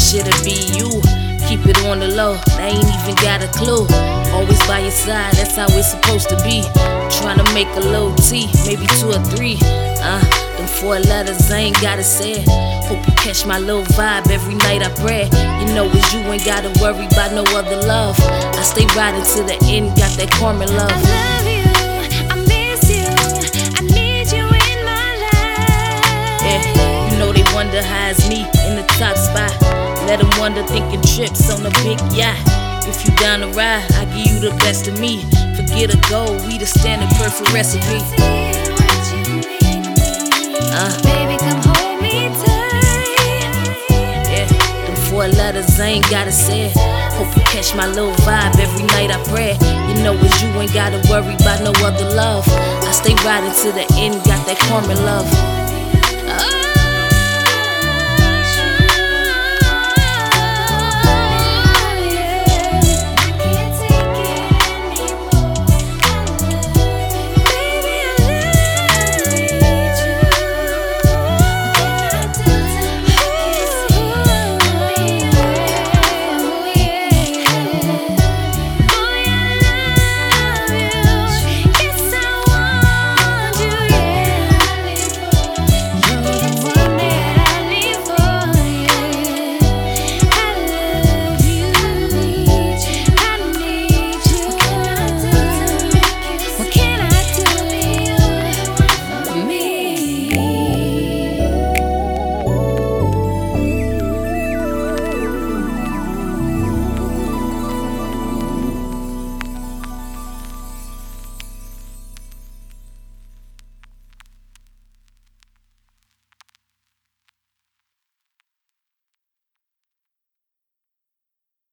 should've be you. Keep it on the low, I ain't even got a clue. Always by your side, that's how it's supposed to be. Tryna make a little tea, maybe 2 or 3. Them 4 letters, I ain't gotta say it. Hope you catch my little vibe every night I pray. You know it's you, ain't gotta worry about no other love. I stay riding to the end, got that karma love. I love you, I miss you, I need you in my life. Yeah, you know they wonder how it's me in the top spot. Let them wonder, thinking trips on a big yacht. If you down to ride, I give you the best of me. Forget a goal, we the standard perfect recipe. Baby, come hold me tight. Yeah, them 4 letters, I ain't gotta say it. Hope you catch my little vibe every night I pray. You know it's you, ain't gotta worry about no other love. I stay riding to the end, got that karma love.